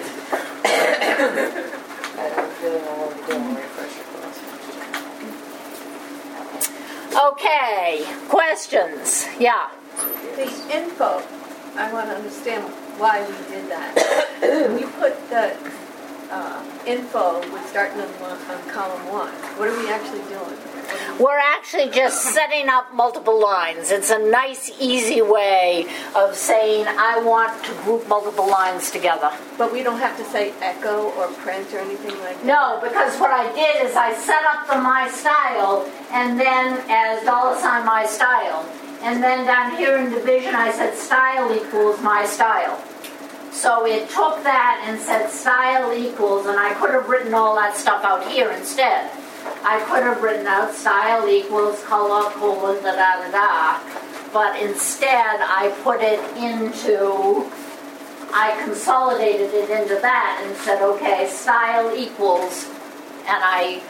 Okay, questions? Yeah.
The info, I want to understand why we did that. When you put the uh, info with starting on, on column one, what are we actually doing?
We're actually just setting up multiple lines. It's a nice, easy way of saying, I want to group multiple lines together.
But we don't have to say echo or print or anything like that?
No, because what I did is I set up the my style, and then as dollar sign my style. And then down here in division, I said style equals my style. So it took that and said style equals, and I could have written all that stuff out here instead. I could have written out style equals color colon da da da da, but instead I put it into, I consolidated it into that and said, okay, style equals, and I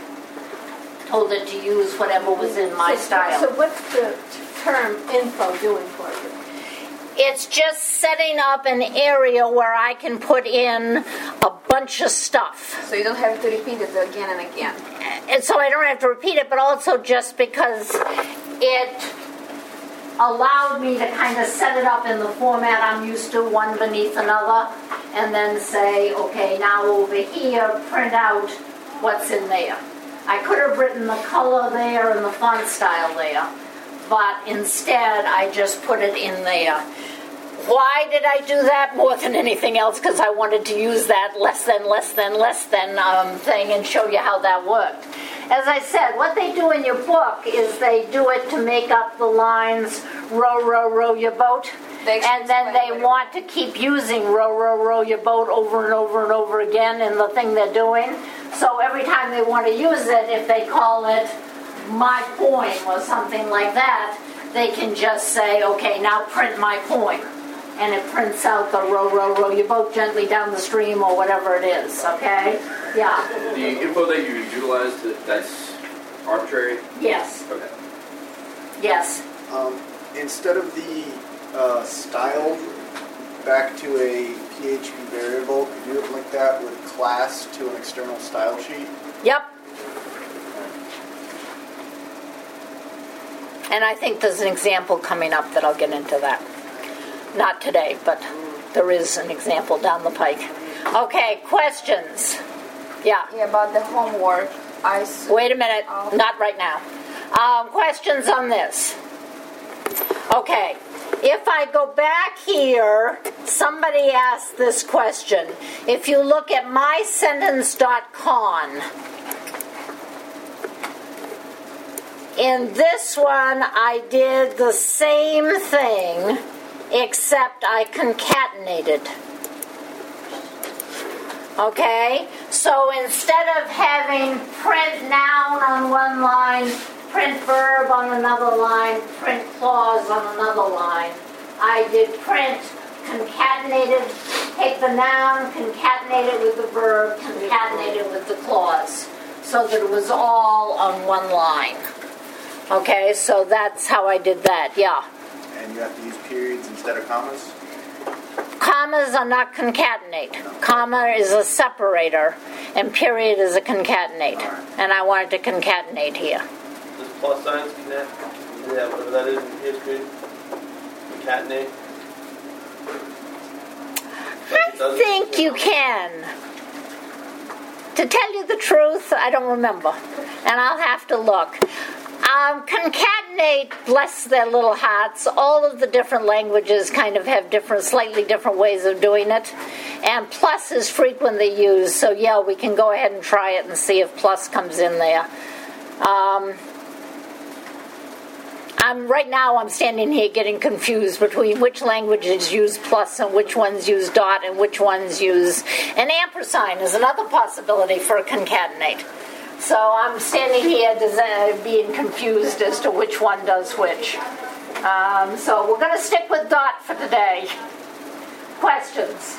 told it to use whatever was in my
so,
style.
So what's the term info doing for you?
It's just setting up an area where I can put in a bunch of stuff.
So you don't have to repeat it again and again.
And so I don't have to repeat it, but also just because it allowed me to kind of set it up in the format I'm used to, one beneath another, and then say, okay, now over here, print out what's in there. I could have written the color there and the font style there, but instead I just put it in there. Why did I do that more than anything else? Because I wanted to use that less than, less than, less than um, thing and show you how that worked. As I said, what they do in your book is they do it to make up the lines, row, row, row your boat. And then they want to keep using row, row, row your boat over and over and over again in the thing they're doing. So every time they want to use it, if they call it my poem or something like that, they can just say, okay, now print my poem. And it prints out the row, row, row your boat gently down the stream or whatever it is, okay? Yeah.
The info that you utilized, that's arbitrary?
Yes.
Okay.
Yes.
Um, instead of the uh, style back to a P H P variable, could you have linked that with class to an external style sheet?
Yep. And I think there's an example coming up that I'll get into that. Not today, but there is an example down the pike. Okay, questions? Yeah.
Yeah, about the homework. I s-
Wait a minute, not right now. Um, questions on this? Okay, if I go back here, somebody asked this question. If you look at my sentence dot con, in this one I did the same thing, except I concatenated. Okay, so instead of having print noun on one line, print verb on another line, print clause on another line, I did print concatenated, take the noun, concatenate it with the verb, concatenate it with the clause, so that it was all on one line. Okay, so that's how I did that, yeah.
And you have to use periods instead of commas?
Commas are not concatenate. Comma is a separator, and period is a concatenate. And I wanted to concatenate here.
Does plus signs connect? Yeah, whatever that is in P H P? Concatenate?
I think you can. To tell you the truth, I don't remember. And I'll have to look. Um, concatenate, bless their little hearts, all of the different languages kind of have different, slightly different ways of doing it. And plus is frequently used, so yeah, we can go ahead and try it and see if plus comes in there. Um, I'm, right now I'm standing here getting confused between which languages use plus and which ones use dot and which ones use an ampersand is another possibility for a concatenate. So I'm standing here des- being confused as to which one does which. Um, so we're going to stick with dot for today. Questions?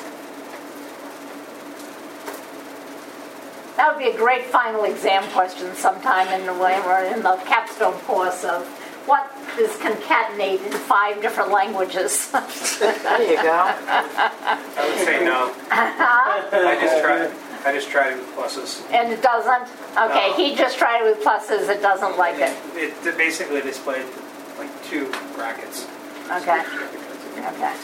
That would be a great final exam question sometime in the way we're in the capstone course of what is concatenate in five different languages.
There you go.
I would say no. I just tried. I just tried it with pluses.
And it doesn't? Okay,
No.
he just tried it with pluses. It doesn't like it.
It, it basically displayed like two brackets.
Okay. Okay.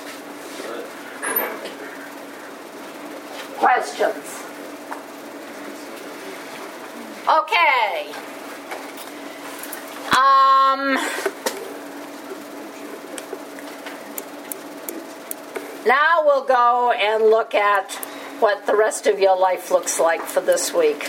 Questions? Okay. Um, now we'll go and look at what the rest of your life looks like for this week.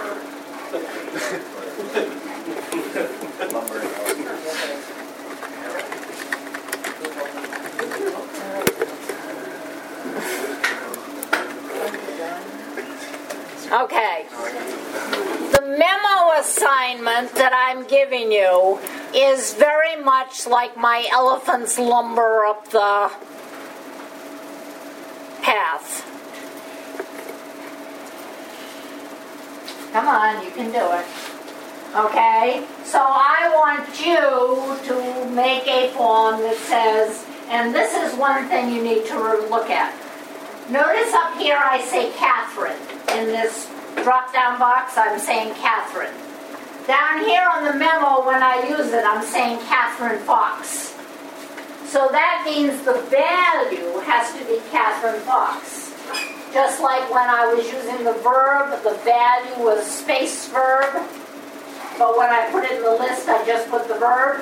Okay. The memo assignment that I'm giving you is very much like my elephant's lumber up the path. Come on, you can do it. Okay? So I want you to make a form that says, and this is one thing you need to look at. Notice up here I say Catherine. In this drop-down box, I'm saying Catherine. Down here on the memo, when I use it, I'm saying Catherine Fox. So that means the value has to be Catherine Fox. Just like when I was using the verb, the value was space verb. But when I put it in the list, I just put the verb.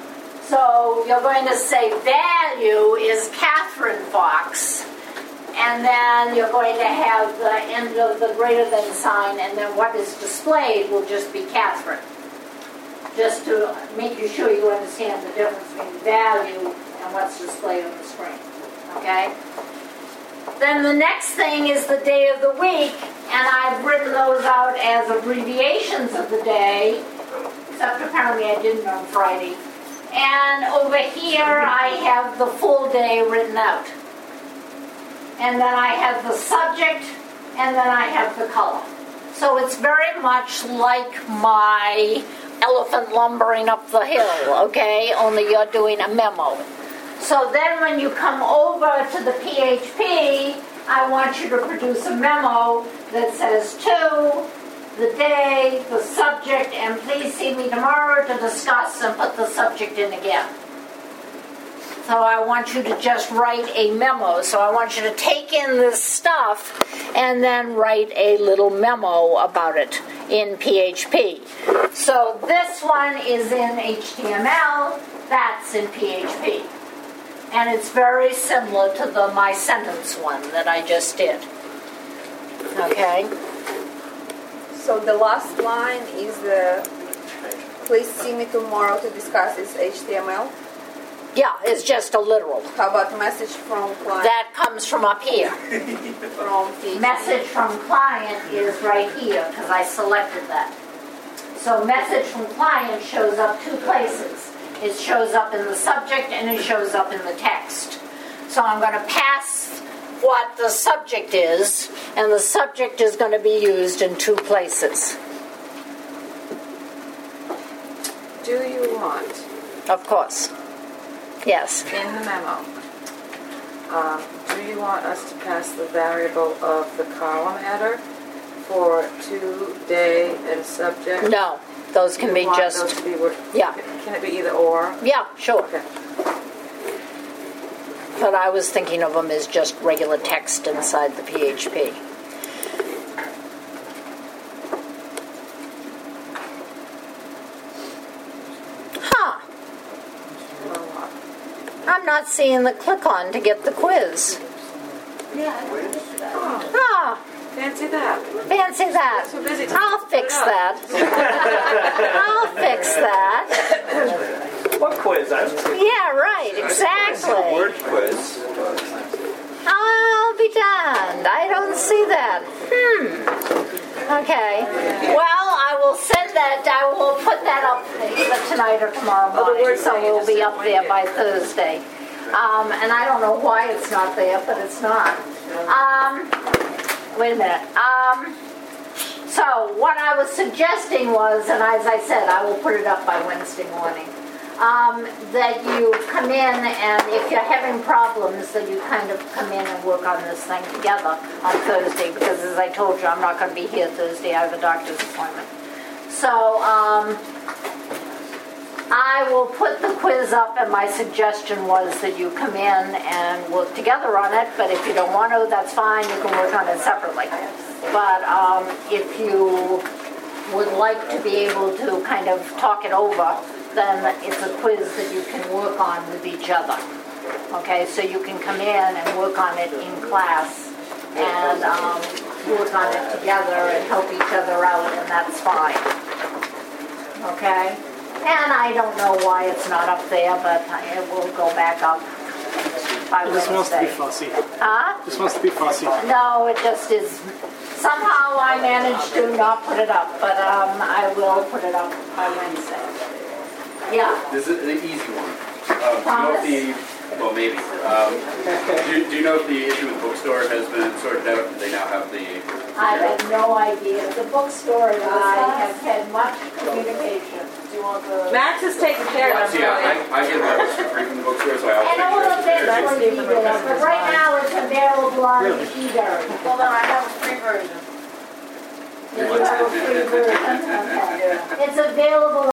So you're going to say value is Catherine Fox. And then you're going to have the end of the greater than sign, and then what is displayed will just be Catherine. Just to make you sure you understand the difference between value and what's displayed on the screen. Okay? Then the next thing is the day of the week, and I've written those out as abbreviations of the day, except apparently I didn't on Friday. And over here I have the full day written out. And then I have the subject, and then I have the color. So it's very much like my elephant lumbering up the hill, okay? Only you're doing a memo. So then when you come over to the P H P, I want you to produce a memo that says to, the day, the subject, and please see me tomorrow to discuss, and put the subject in again. So I want you to just write a memo. So I want you to take in this stuff and then write a little memo about it in P H P. So this one is in H T M L, that's in P H P. And it's very similar to the My Sentence one that I just did. Okay?
So the last line is the please see me tomorrow to discuss is H T M L?
Yeah, it's just a literal.
How about message from client?
That comes from up here.
From P H P.
Message from client is right here because I selected that. So message from client shows up two places. It shows up in the subject and it shows up in the text. So I'm going to pass what the subject is, and the subject is going to be used in two places.
Do you want,
Of course. Yes.
in the memo, um, do you want us to pass the variable of the column header for to, day, and subject?
No, those can
You
be
want
just,
those to be word-
yeah.
Can it be either or?
Yeah, sure.
Okay.
But I was thinking of them as just regular text inside the P H P. Huh. I'm not seeing the click on to get the quiz. Ah,
Fancy that.
fancy that.
So busy to
I'll
put
fix
it up.
that. I'll fix that.
What quiz? I
Yeah, right, exactly.
Word quiz.
I'll be darned. I don't see that. Hmm. Okay. Well, I will send that. I will put that up either tonight or tomorrow
Oh, the
morning.
word
So
thing,
we'll
just
be
didn't
up there
like
by
it.
Thursday. Um, and I don't know why it's not there, but it's not. Um, wait a minute. Um, so what I was suggesting was, and as I said, I will put it up by Wednesday morning. Um, that you come in and if you're having problems, that you kind of come in and work on this thing together on Thursday, because as I told you, I'm not going to be here Thursday. I have a doctor's appointment. So um, I will put the quiz up, and my suggestion was that you come in and work together on it, but if you don't want to, that's fine. You can work on it separately. But um, if you would like to be able to kind of talk it over, then it's a quiz that you can work on with each other. Okay, so you can come in and work on it in class and um, work on it together and help each other out, and that's fine. Okay? And I don't know why it's not up there, but it will go back up by
It just wants to be
Wednesday.
fussy.
Huh?
Just wants to be fussy.
No, it just is. Somehow I managed to not put it up, but um, I will put it up by Wednesday. Yeah.
This is an easy one. Um, do you know if the, well, maybe. Um, do, do you know if the issue with the bookstore has been sorted out? Do they now have the...
I have no idea. The bookstore and I have had much communication.
Do you want the... Max is taking care of
See,
it.
I, I get my books for free from the bookstore, so I always
And
take
it will
care of it.
eventually be there, but right now it's available on e-diary.
Hold on, I have a free version.
You have a free version? Okay. It's available